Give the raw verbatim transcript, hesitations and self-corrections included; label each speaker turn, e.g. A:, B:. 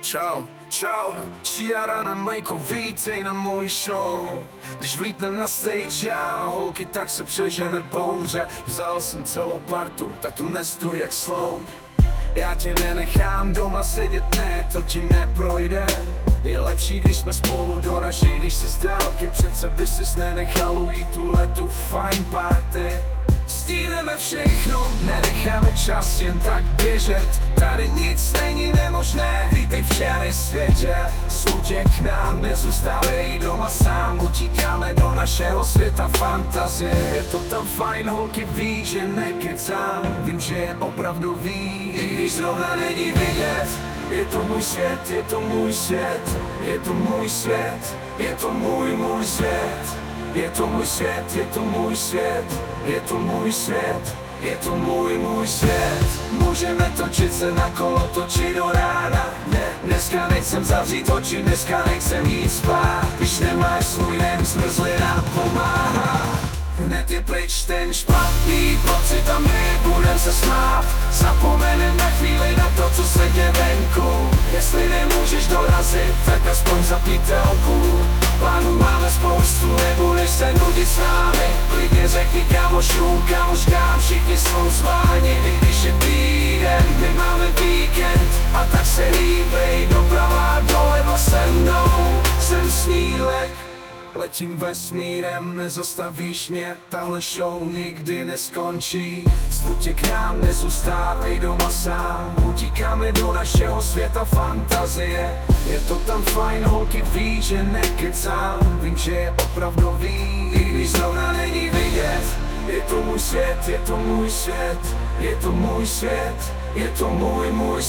A: Čau, čau, Čiara na Majko, vítej na můj show. Když vlítnem na stage já, holky, tak se přežene bouře. Vzal jsem celou partu, tak tu nestu jak sloup. Já tě nenechám doma sedět, ne, to ti neprojde. Je lepší, když jsme spolu doraží, když si z dálky, přece by sis nenechal ujít tuhletu fajn party. Stíneme všechno, nenecháme čas jen tak běžet. Tady nic není nemožné, vítej v černé světě. Slutěk k nám, nezůstávej doma sám. Utíkáme do našeho světa fantazie. Je to tam fajn, holky ví, že nekecám. Vím, že je opravdový, i když zrovna není vidět. Je to můj svět, je to můj svět, je to můj svět, je to můj, můj svět. Je to můj svět, je to můj svět, je to můj svět, je to můj, můj svět. Můžeme točit se na kolo, točit do rána. Ne, dneska nechcem zavřít oči, dneska nechcem jít spát. Když nemáš svůj den, zmrzlina pomáhá. Hned je pryč ten špatný pocit a my budem se smát. Zapomenem na chvíli na to, co se děje venku. Jestli nemůžeš dorazit, tak aspoň zapítelku. Plánů máme spoustu, nebudeš se nudit s námi. Klidně řekni kamošům, kamoškám, všichni jsou zváni. I když je týden, my máme víkend. A tak se hýbej doprava doleva se mnou. Jsem snílek, letím vesmírem, nezastavíš mě, tahle show nikdy neskončí. Zvuď k nám, nezůstávej doma sám. Utíkáme do našeho světa fantazie. Je to tam fajn, holky ví, že nekecám. Vím, že je opravdový, i když zrovna není vidět. Je to můj svět, je to můj svět, je to můj svět, je to můj, můj